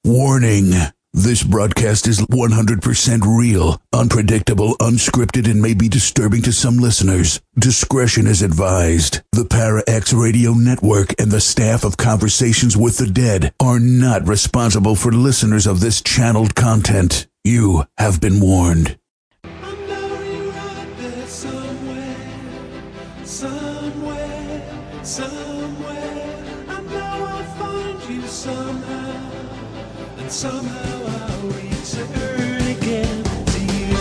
Warning. This broadcast is 100% real, unpredictable, unscripted, and may be disturbing to some listeners. Discretion is advised. The Para X Radio Network and the staff of Conversations with the Dead are not responsible for listeners of this channeled content. You have been warned. Somehow I'll return again to you.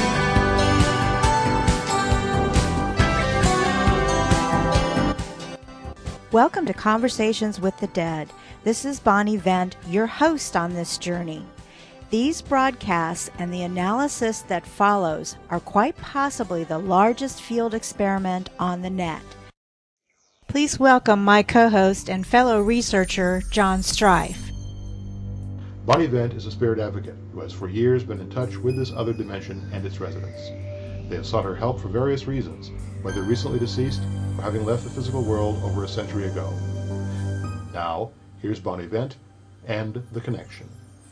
Welcome to Conversations with the Dead. This is Bonnie Vent, your host on this journey. These broadcasts and the analysis that follows are quite possibly the largest field experiment on the net. Please welcome my co-host and fellow researcher, John Strife. Bonnie Vent is a spirit advocate who has for years been in touch with this other dimension and its residents. They have sought her help for various reasons, whether recently deceased or having left the physical world over a century ago. Now, here's Bonnie Vent and The Connection.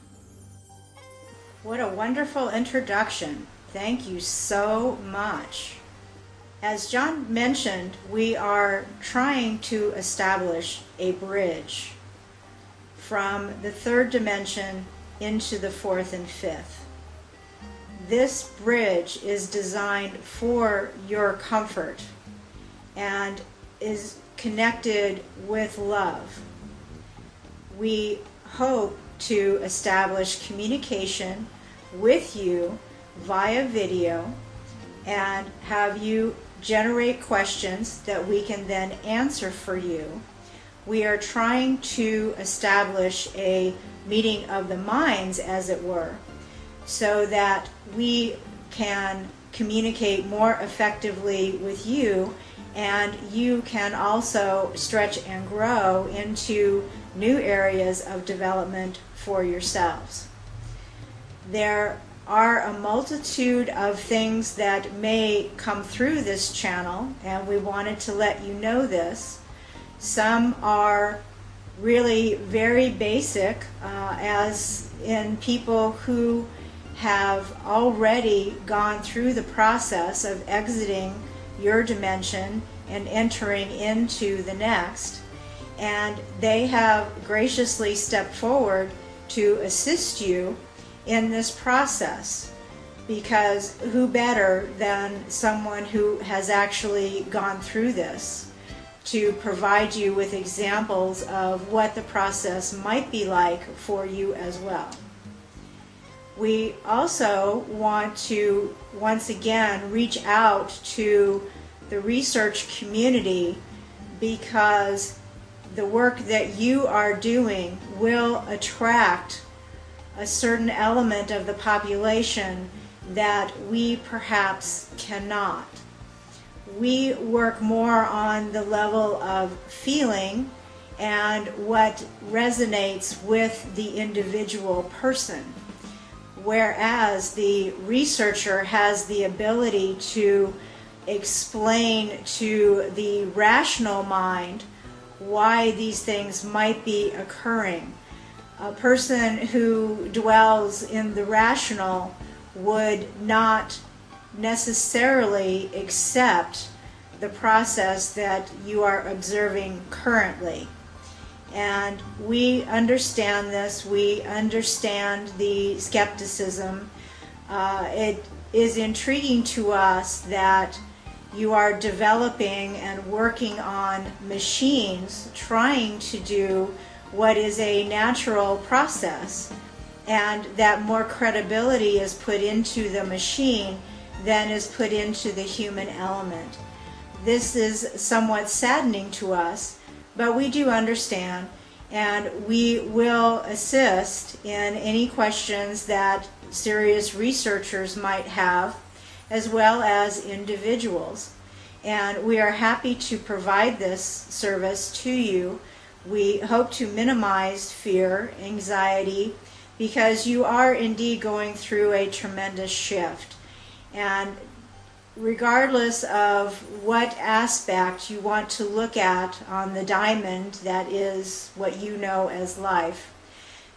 What a wonderful introduction. Thank you so much. As John mentioned, we are trying to establish a bridge from the third dimension into the fourth and fifth. This bridge is designed for your comfort and is connected with love. We hope to establish communication with you via video and have you generate questions that we can then answer for you. We are trying to establish a meeting of the minds, as it were, so that we can communicate more effectively with you, and you can also stretch and grow into new areas of development for yourselves. There are a multitude of things that may come through this channel, and we wanted to let you know this. Some are really very basic, as in people who have already gone through the process of exiting your dimension and entering into the next, and they have graciously stepped forward to assist you in this process, because who better than someone who has actually gone through this to provide you with examples of what the process might be like for you as well. We also want to once again reach out to the research community, because the work that you are doing will attract a certain element of the population that we perhaps cannot. We work more on the level of feeling and what resonates with the individual person, whereas the researcher has the ability to explain to the rational mind why these things might be occurring. A person who dwells in the rational would not necessarily accept the process that you are observing currently. And we understand this. We understand the skepticism. It is intriguing to us that you are developing and working on machines trying to do what is a natural process, and that more credibility is put into the machine than is put into the human element. This is somewhat saddening to us, but we do understand, and we will assist in any questions that serious researchers might have, as well as individuals. And we are happy to provide this service to you. We hope to minimize fear, anxiety, because you are indeed going through a tremendous shift. And regardless of what aspect you want to look at on the diamond that is what you know as life,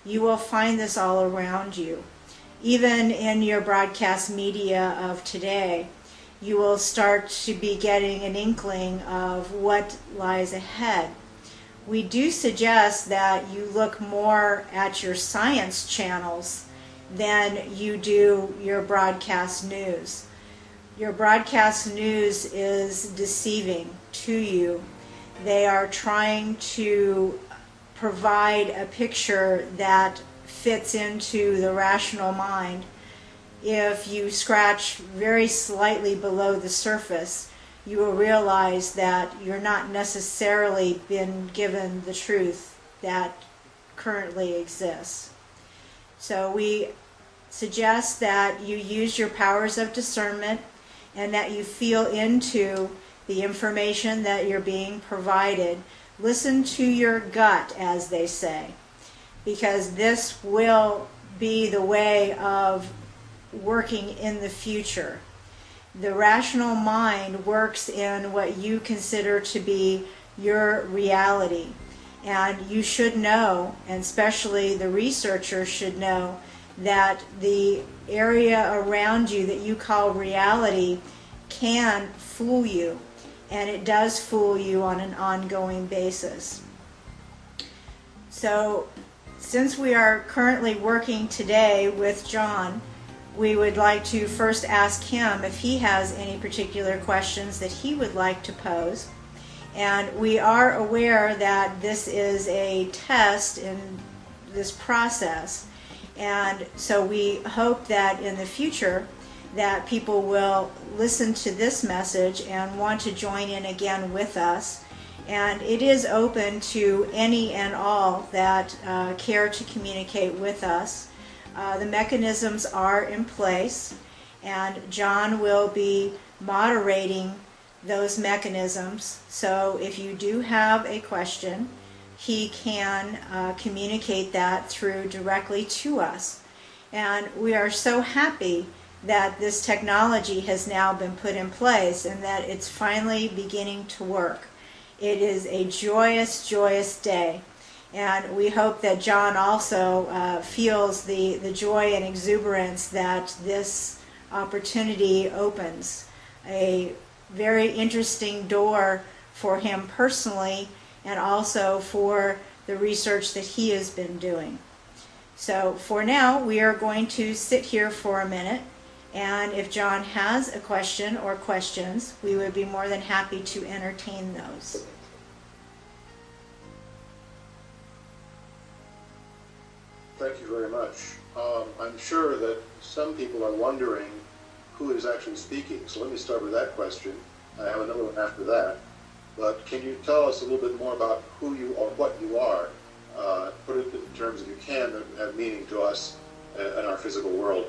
you will find this all around you. Even in your broadcast media of today, you will start to be getting an inkling of what lies ahead. We do suggest that you look more at your science channels than you do your broadcast news. Your broadcast news is deceiving to you. They are trying to provide a picture that fits into the rational mind. If you scratch very slightly below the surface, you will realize that you're not necessarily been given the truth that currently exists. So we suggest that you use your powers of discernment and that you feel into the information that you're being provided. Listen to your gut, as they say, because this will be the way of working in the future. The rational mind works in what you consider to be your reality. And you should know, and especially the researchers should know, that the area around you that you call reality can fool you. And it does fool you on an ongoing basis. So, since we are currently working today with John, we would like to first ask him if he has any particular questions that he would like to pose. And we are aware that this is a test in this process. And so we hope that in the future that people will listen to this message and want to join in again with us. And it is open to any and all that care to communicate with us. The mechanisms are in place, and John will be moderating those mechanisms. So if you do have a question, he can communicate that through directly to us. And we are so happy that this technology has now been put in place and that it's finally beginning to work. It is a joyous, joyous day. And we hope that John also feels the joy and exuberance that this opportunity opens. A very interesting door for him personally and also for the research that he has been doing. So for now, we are going to sit here for a minute, and if John has a question or questions, we would be more than happy to entertain those. Thank you very much. I'm sure that some people are wondering who is actually speaking, so let me start with that question. I have another one after that. But can you tell us a little bit more about who you are, what you are? Put it in terms, if you can, that have meaning to us in our physical world.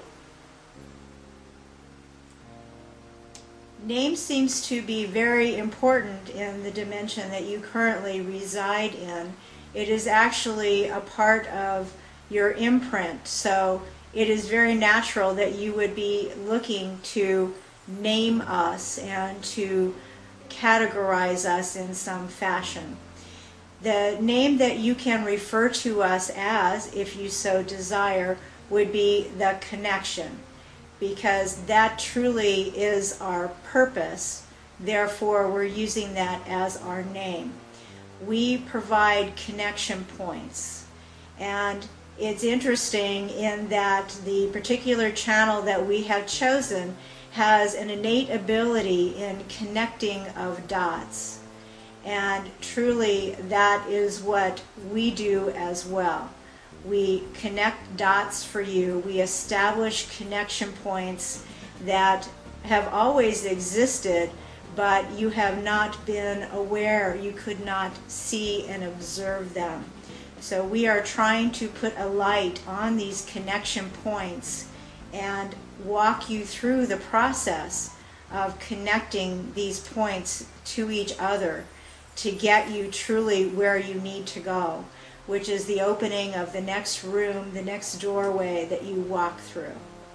Name seems to be very important in the dimension that you currently reside in. It is actually a part of your imprint, so it is very natural that you would be looking to name us and to categorize us in some fashion. The name that you can refer to us as, if you so desire, would be the connection, because that truly is our purpose. Therefore, we're using that as our name. We provide connection points, and it's interesting in that the particular channel that we have chosen has an innate ability in connecting of dots. And truly, that is what we do as well. We connect dots for you. We establish connection points that have always existed, but you have not been aware. You could not see and observe them. So we are trying to put a light on these connection points and walk you through the process of connecting these points to each other to get you truly where you need to go, which is the opening of the next room, the next doorway that you walk through.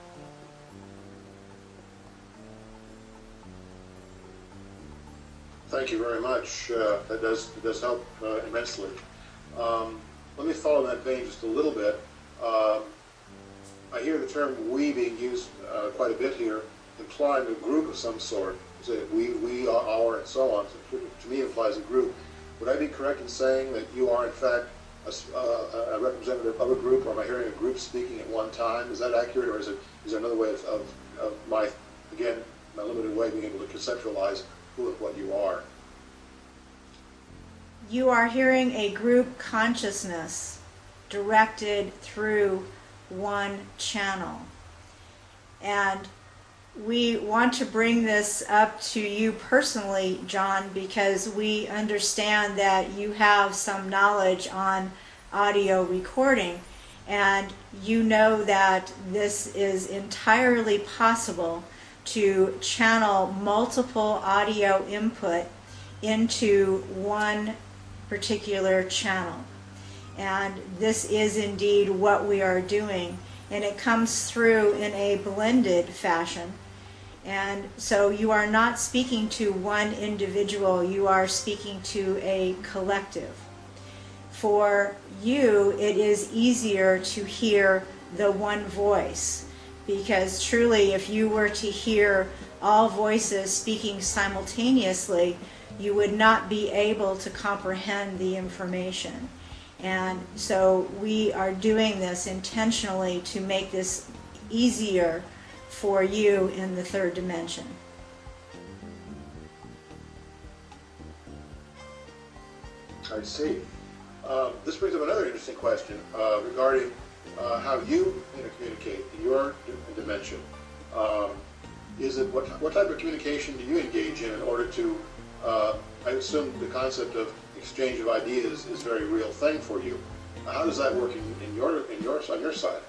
Thank you very much. That does help immensely. Let me follow that vein just a little bit. Um, I hear the term "we" being used quite a bit here, implying a group of some sort. Say we, our, and so on. So to me, implies a group. Would I be correct in saying that you are, in fact, a representative of a group, or am I hearing a group speaking at one time? Is that accurate, or is there another way of my, again, my limited way, being able to conceptualize who and what you are? You are hearing a group consciousness directed through one channel. And we want to bring this up to you personally, John, because we understand that you have some knowledge on audio recording, and you know that this is entirely possible to channel multiple audio input into one particular channel. And this is indeed what we are doing, and it comes through in a blended fashion. And so you are not speaking to one individual, you are speaking to a collective. For you, it is easier to hear the one voice, because truly, if you were to hear all voices speaking simultaneously, you would not be able to comprehend the information. And so we are doing this intentionally to make this easier for you in the third dimension. I see. This brings up another interesting question regarding how you communicate in your dimension. Is it what type of communication do you engage in order to? I assume the concept of exchange of ideas is a very real thing for you. How does that work on your side?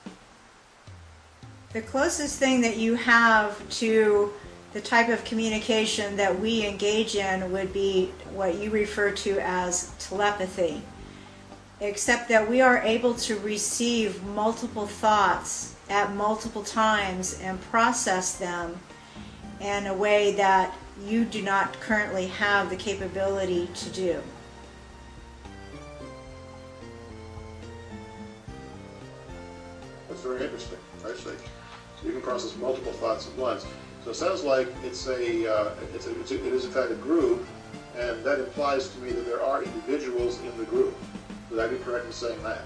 The closest thing that you have to the type of communication that we engage in would be what you refer to as telepathy, except that we are able to receive multiple thoughts at multiple times and process them in a way that you do not currently have the capability to do. That's very interesting. I see. So you can process multiple thoughts at once. So it sounds like it is in fact a group, and that implies to me that there are individuals in the group. Would I be correct in saying that?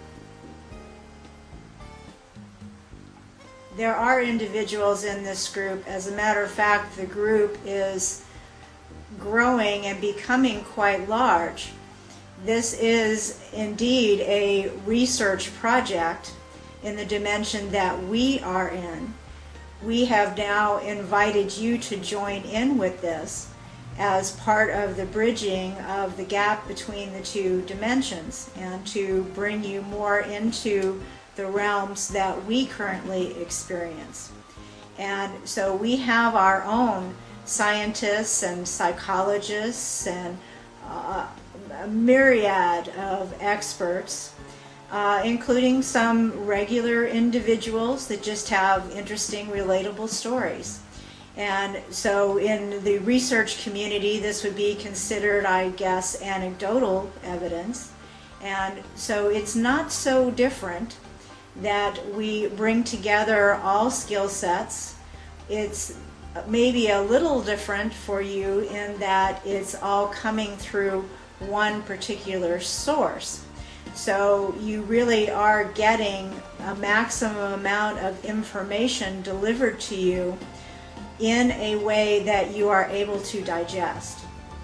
There are individuals in this group. As a matter of fact, the group is growing and becoming quite large. This is indeed a research project in the dimension that we are in. We have now invited you to join in with this as part of the bridging of the gap between the two dimensions, and to bring you more into the realms that we currently experience. And so we have our own scientists and psychologists and a myriad of experts, including some regular individuals that just have interesting, relatable stories. And so in the research community, this would be considered, I guess, anecdotal evidence. And so it's not so different that we bring together all skill sets. It's maybe a little different for you in that it's all coming through one particular source. So you really are getting a maximum amount of information delivered to you in a way that you are able to digest.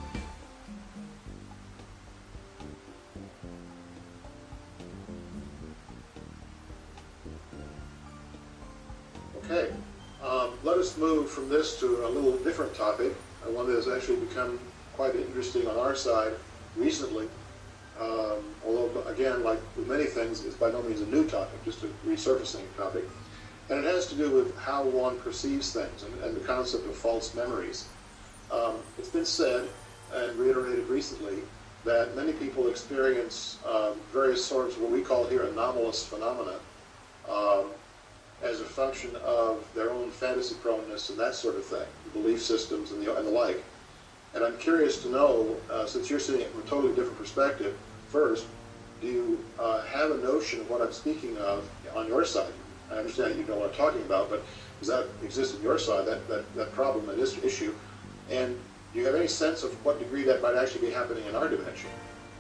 Okay, let us move from this to a little different topic, one that has actually become quite interesting on our side recently, although again, like with many things, it's by no means a new topic, just a resurfacing topic. And it has to do with how one perceives things and the concept of false memories. It's been said and reiterated recently that many people experience various sorts of what we call here anomalous phenomena as a function of their own fantasy proneness and that sort of thing, belief systems and the like. And I'm curious to know, since you're seeing it from a totally different perspective, first, do you have a notion of what I'm speaking of on your side? I understand you know what I'm talking about, but does that exist on your side, that problem, that issue? And do you have any sense of what degree that might actually be happening in our dimension?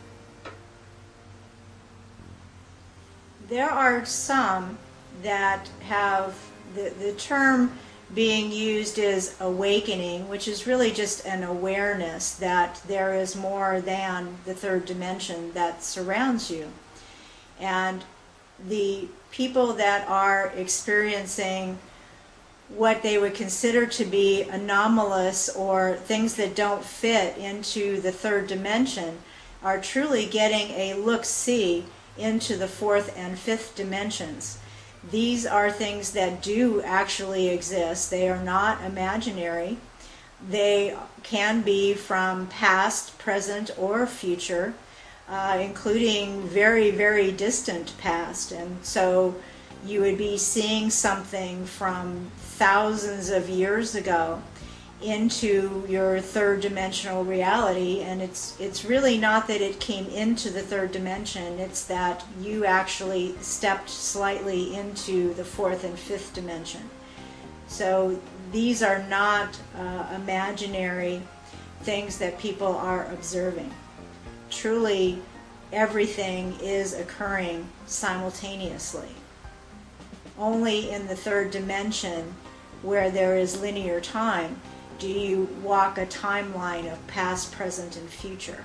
There are some that have the term being used is awakening, which is really just an awareness that there is more than the third dimension that surrounds you. And the people that are experiencing what they would consider to be anomalous or things that don't fit into the third dimension are truly getting a look-see into the fourth and fifth dimensions. These are things that do actually exist. They are not imaginary. They can be from past, present, or future, including very, very distant past. And so you would be seeing something from thousands of years ago into your third dimensional reality, and it's really not that it came into the third dimension, it's that you actually stepped slightly into the fourth and fifth dimension. So these are not imaginary things that people are observing. Truly, everything is occurring simultaneously. Only in the third dimension, where there is linear time, do you walk a timeline of past, present, and future.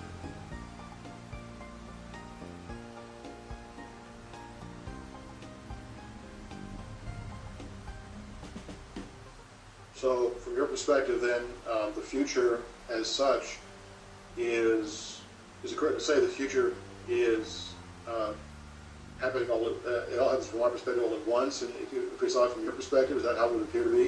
So, from your perspective, then, the future, as such, is it correct to say the future is happening all? It all happens from our perspective all at once, and if we saw it from your perspective, is that how it would appear to be?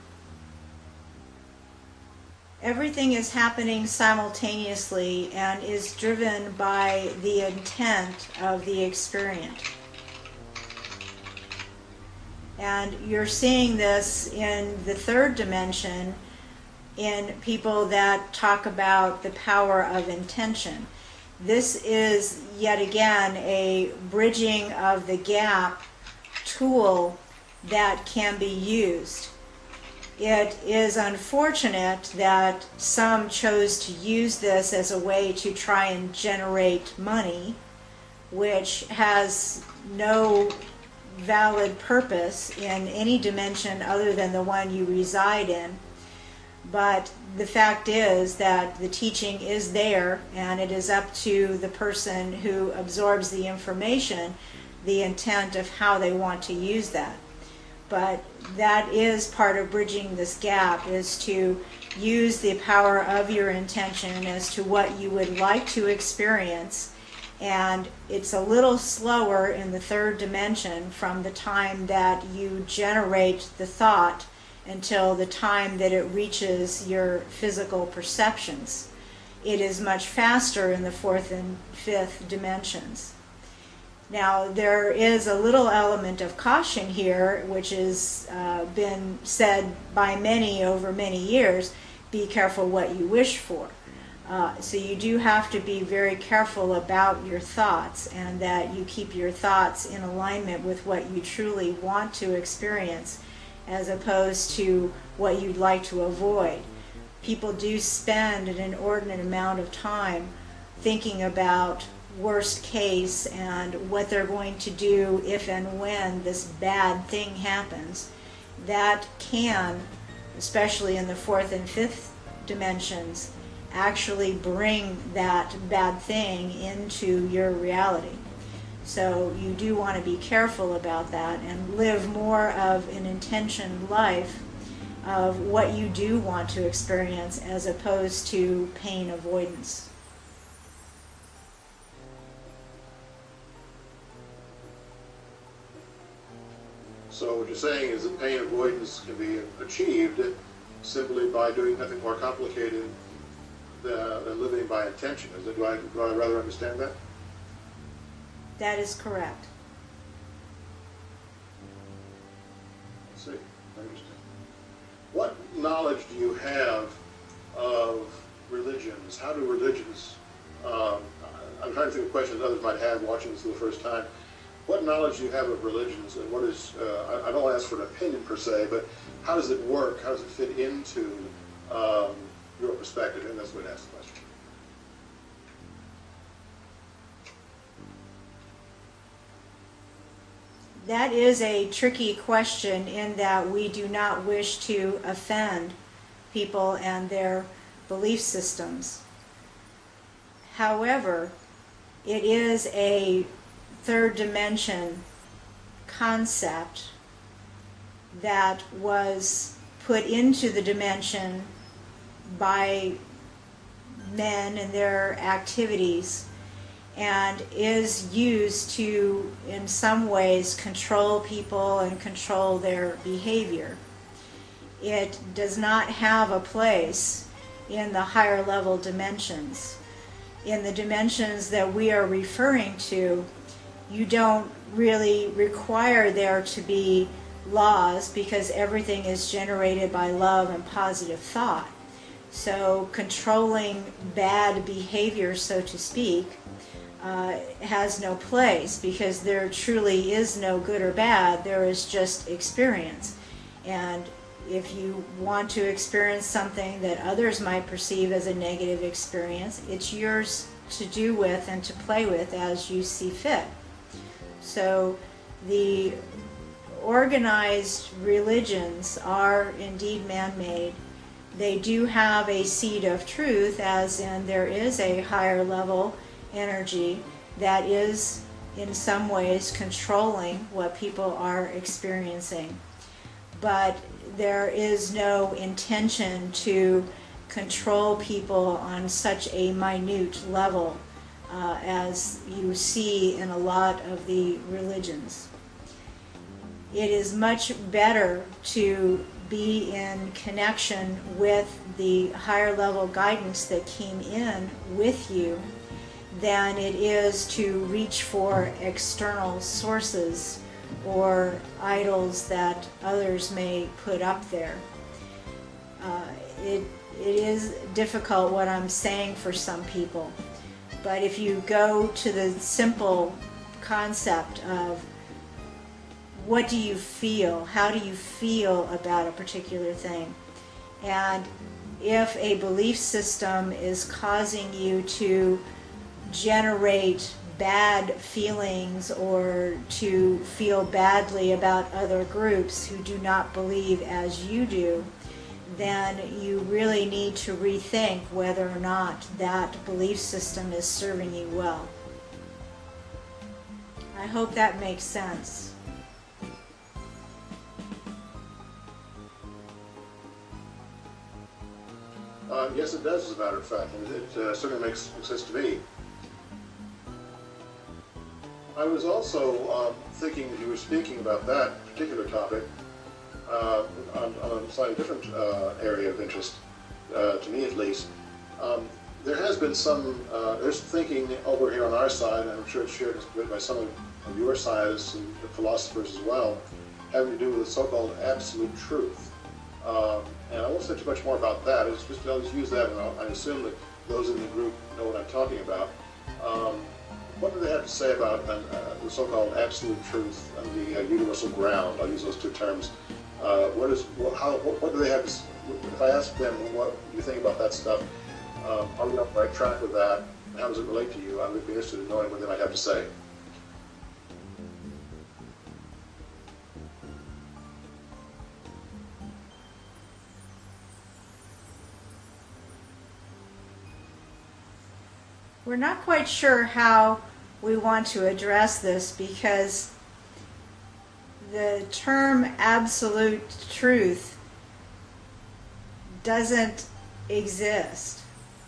Everything is happening simultaneously and is driven by the intent of the experient. And you're seeing this in the third dimension in people that talk about the power of intention. This is yet again a bridging of the gap tool that can be used. It is unfortunate that some chose to use this as a way to try and generate money, which has no valid purpose in any dimension other than the one you reside in. But the fact is that the teaching is there, and it is up to the person who absorbs the information, the intent of how they want to use that. But that is part of bridging this gap, is to use the power of your intention as to what you would like to experience. And it's a little slower in the third dimension from the time that you generate the thought until the time that it reaches your physical perceptions. It is much faster in the fourth and fifth dimensions. Now, there is a little element of caution here, which has been said by many over many years: be careful what you wish for. So you do have to be very careful about your thoughts, and that you keep your thoughts in alignment with what you truly want to experience, as opposed to what you'd like to avoid. People do spend an inordinate amount of time thinking about worst case and what they're going to do if and when this bad thing happens. That can, especially in the fourth and fifth dimensions, actually bring that bad thing into your reality. So you do want to be careful about that and live more of an intentioned life of what you do want to experience, as opposed to pain avoidance. So what you're saying is that pain avoidance can be achieved simply by doing nothing more complicated than living by intention. Do I rather understand that? That is correct. I see. I understand. What knowledge do you have of religions? How do religions I'm trying to think of questions others might have watching this for the first time. What knowledge do you have of religions, and what is, I don't want to ask for an opinion per se, but how does it work? How does it fit into your perspective? And that's the way to ask the question. That is a tricky question in that we do not wish to offend people and their belief systems. However, it is a third dimension concept that was put into the dimension by men and their activities and is used to, in some ways, control people and control their behavior. It does not have a place in the higher level dimensions. In the dimensions that we are referring to, you don't really require there to be laws because everything is generated by love and positive thought. So controlling bad behavior, so to speak, has no place because there truly is no good or bad. There is just experience. And if you want to experience something that others might perceive as a negative experience, it's yours to do with and to play with as you see fit. So the organized religions are indeed man-made. They do have a seed of truth, as in there is a higher level energy that is in some ways controlling what people are experiencing. But there is no intention to control people on such a minute level as you see in a lot of the religions. It is much better to be in connection with the higher level guidance that came in with you than it is to reach for external sources or idols that others may put up there. It is difficult what I'm saying for some people, but if you go to the simple concept of what do you feel, how do you feel about a particular thing, and if a belief system is causing you to generate bad feelings or to feel badly about other groups who do not believe as you do, then you really need to rethink whether or not that belief system is serving you well. I hope that makes sense. Yes, it does, as a matter of fact, and it certainly makes sense to me. I was also thinking, as you were speaking about that particular topic, on a slightly different area of interest, to me at least. There has been there's thinking over here on our side, and I'm sure it's shared by some of your scientists and philosophers as well, having to do with the so-called absolute truth. And I won't say too much more about that. I'll just use that, and I assume that those in the group know what I'm talking about. What do they have to say about the so-called absolute truth and the universal ground? I'll use those two terms. What do they have to? If I ask them, what do you think about that stuff? Are we on the right track with that? And how does it relate to you? I would be interested in knowing what they might have to say. We're not quite sure how we want to address this because the term absolute truth doesn't exist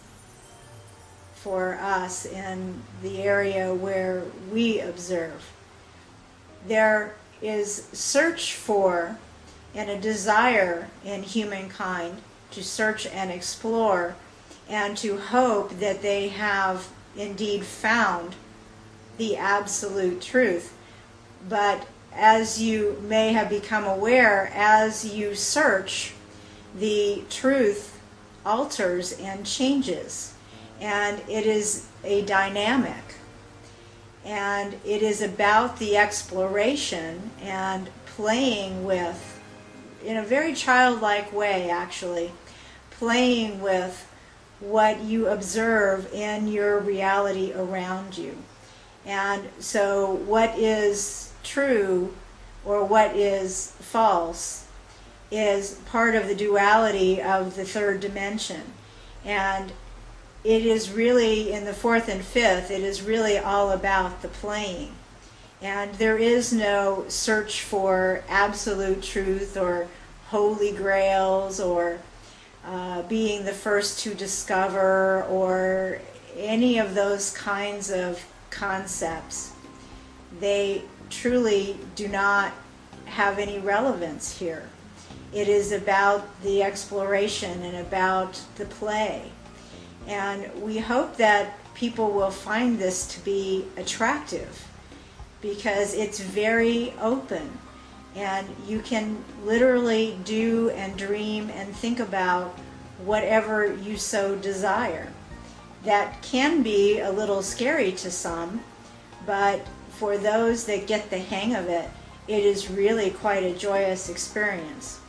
for us in the area where we observe. There is search for and a desire in humankind to search and explore and to hope that they have indeed found the absolute truth. But as you may have become aware, as you search, the truth alters and changes. And it is a dynamic. And it is about the exploration and playing with, in a very childlike way actually, playing with what you observe in your reality around you. And so what is true or what is false is part of the duality of the third dimension. And it is really, in the fourth and fifth, it is really all about the playing. And there is no search for absolute truth or holy grails or being the first to discover or any of those kinds of concepts. They truly do not have any relevance here. It is about the exploration and about the play. And we hope that people will find this to be attractive because it's very open. And you can literally do and dream and think about whatever you so desire. That can be a little scary to some, but for those that get the hang of it, it is really quite a joyous experience.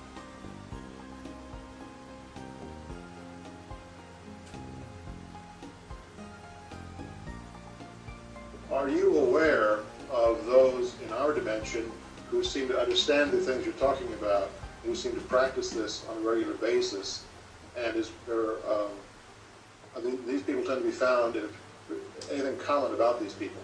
Are you aware of those in our dimension who seem to understand the things you're talking about, who seem to practice this on a regular basis, and these people tend to be found in anything common about these people?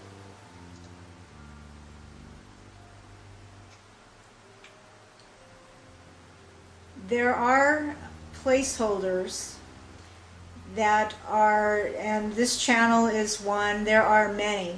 There are placeholders that are, and this channel is one, there are many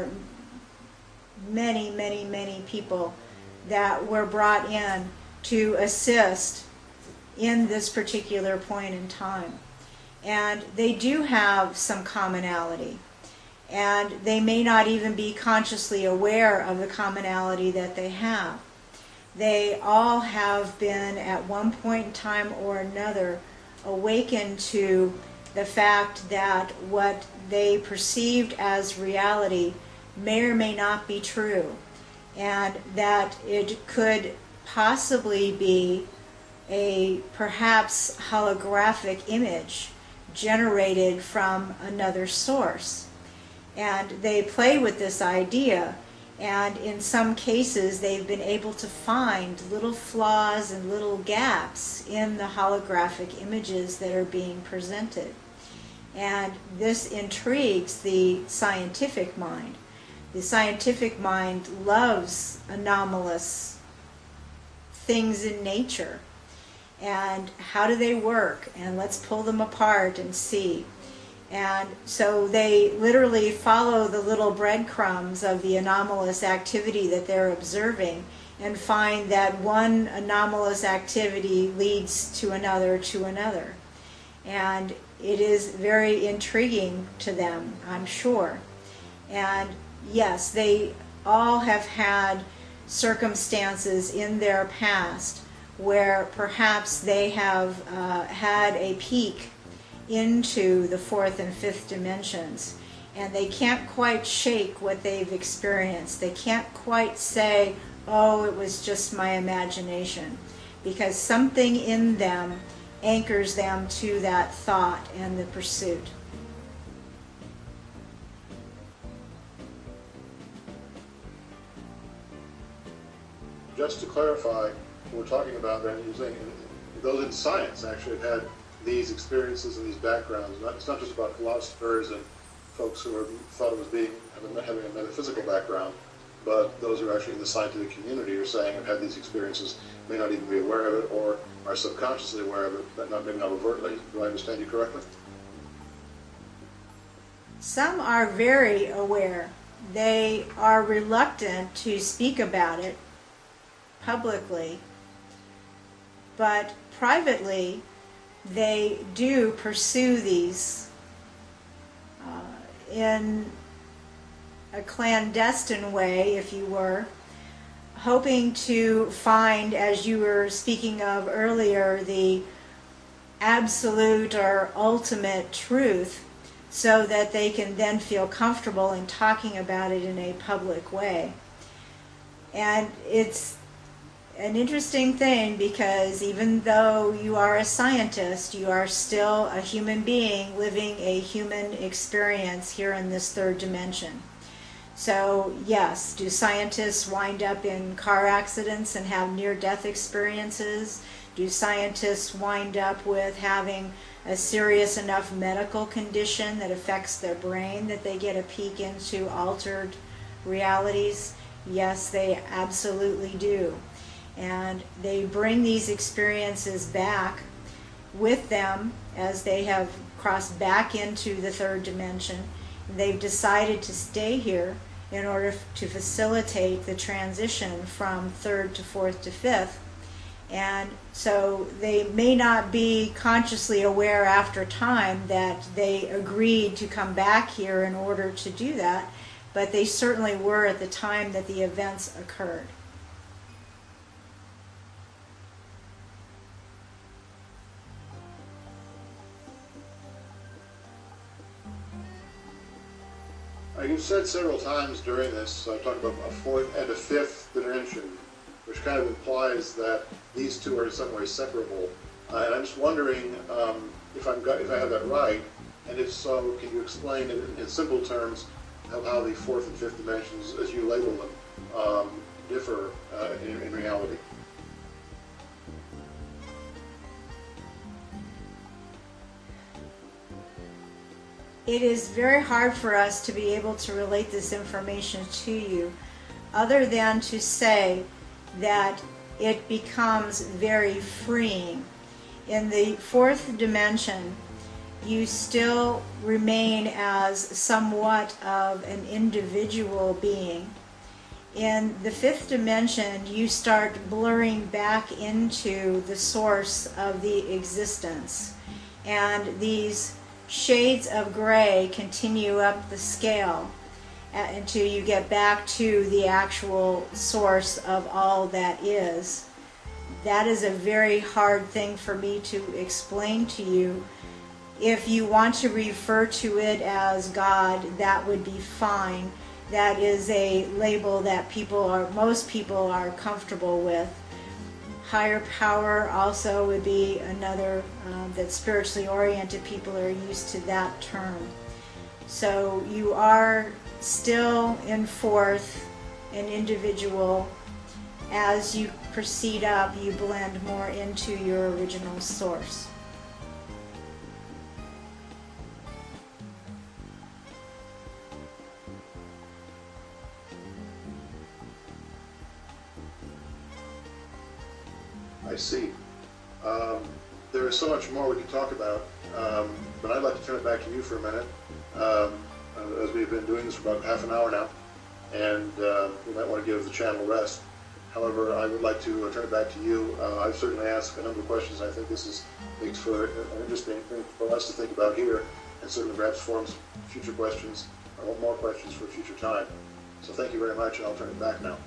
people that were brought in to assist in this particular point in time. And they do have some commonality. And they may not even be consciously aware of the commonality that they have. They all have been, at one point in time or another, awakened to the fact that what they perceived as reality may or may not be true, and that it could possibly be a perhaps holographic image generated from another source. And they play with this idea, and in some cases they've been able to find little flaws and little gaps in the holographic images that are being presented. And this intrigues the scientific mind. The scientific mind loves anomalous things in nature. And how do they work? And let's pull them apart and see. And so they literally follow the little breadcrumbs of the anomalous activity that they're observing and find that one anomalous activity leads to another to another. And it is very intriguing to them, I'm sure. And yes, they all have had circumstances in their past where perhaps they have had a peek into the fourth and fifth dimensions, and they can't quite shake what they've experienced. They can't quite say, oh, it was just my imagination, because something in them anchors them to that thought and the pursuit. Just to clarify, we're talking about that, you're saying those in science actually have had these experiences and these backgrounds. It's not just about philosophers and folks who thought it was having a metaphysical background, but those who are actually in the scientific community are saying have had these experiences, may not even be aware of it, or are subconsciously aware of it, but maybe not overtly. Do I understand you correctly? Some are very aware. They are reluctant to speak about it publicly, but privately they do pursue these in a clandestine way, if you were, hoping to find, as you were speaking of earlier, the absolute or ultimate truth so that they can then feel comfortable in talking about it in a public way. And it's an interesting thing, because even though you are a scientist, you are still a human being living a human experience here in this third dimension. So yes, do scientists wind up in car accidents and have near-death experiences? Do scientists wind up with having a serious enough medical condition that affects their brain that they get a peek into altered realities? Yes, they absolutely do. And they bring these experiences back with them as they have crossed back into the third dimension. They've decided to stay here in order to facilitate the transition from third to fourth to fifth. And so they may not be consciously aware after time that they agreed to come back here in order to do that, but they certainly were at the time that the events occurred. You've said several times during this, talked about a fourth and a fifth dimension, which kind of implies that these two are in some way separable. And I'm just wondering if I have that right, and if so, can you explain in simple terms how the fourth and fifth dimensions, as you label them, differ in reality? It is very hard for us to be able to relate this information to you, other than to say that it becomes very freeing. In the fourth dimension, you still remain as somewhat of an individual being. In the fifth dimension, you start blurring back into the source of the existence, and these shades of gray continue up the scale until you get back to the actual source of all that is. That is a very hard thing for me to explain to you. If you want to refer to it as God, that would be fine. That is a label that most people are comfortable with. Higher power also would be another that spiritually oriented people are used to that term. So you are still in fourth, an individual. As you proceed up, you blend more into your original source. I see. There is so much more we could talk about, but I'd like to turn it back to you for a minute, as we've been doing this for about half an hour now, and we might want to give the channel a rest. However, I would like to turn it back to you. I've certainly asked a number of questions. I think this makes for an interesting thing for us to think about here, and certainly perhaps forms future questions, or more questions for a future time. So thank you very much, and I'll turn it back now.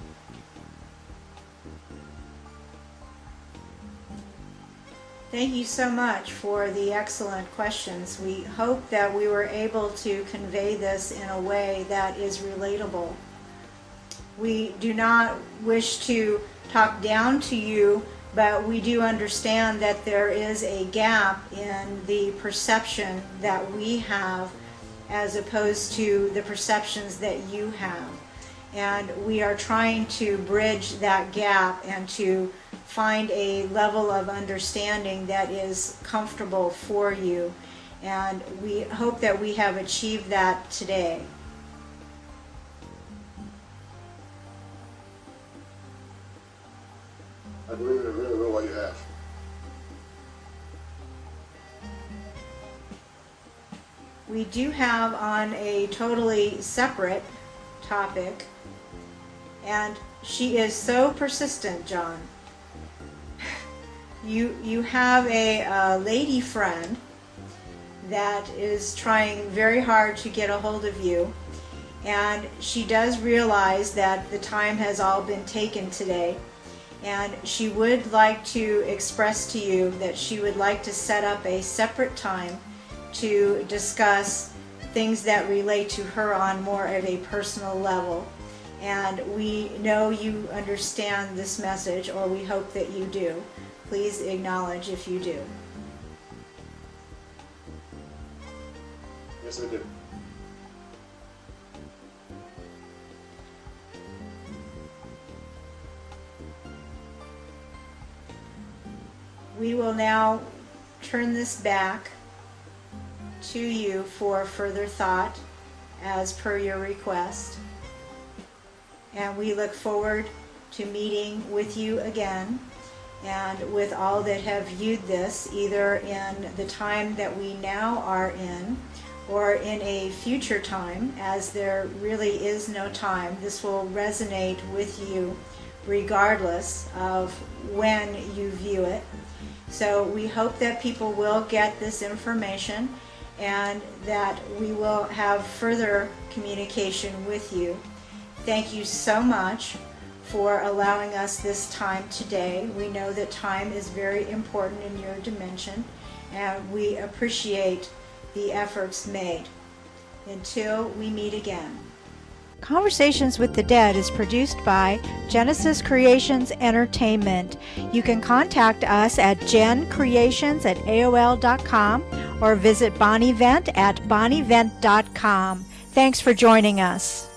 Thank you so much for the excellent questions. We hope that we were able to convey this in a way that is relatable. We do not wish to talk down to you, but we do understand that there is a gap in the perception that we have as opposed to the perceptions that you have. And we are trying to bridge that gap and to find a level of understanding that is comfortable for you. And we hope that we have achieved that today. I believe in really will what you have. We do have on a totally separate topic, and she is so persistent, John. You have a lady friend that is trying very hard to get a hold of you, and she does realize that the time has all been taken today, and she would like to express to you that she would like to set up a separate time to discuss things that relate to her on more of a personal level. And we know you understand this message, or we hope that you do. Please acknowledge if you do. Yes, I do. We will now turn this back to you for further thought as per your request. And we look forward to meeting with you again and with all that have viewed this, either in the time that we now are in or in a future time, as there really is no time. This will resonate with you regardless of when you view it. So we hope that people will get this information and that we will have further communication with you. Thank you so much for allowing us this time today. We know that time is very important in your dimension, and we appreciate the efforts made. Until we meet again. Conversations with the Dead is produced by Genesis Creations Entertainment. You can contact us at gencreations@aol.com or visit Bonnie Vent at bonnievent.com. Thanks for joining us.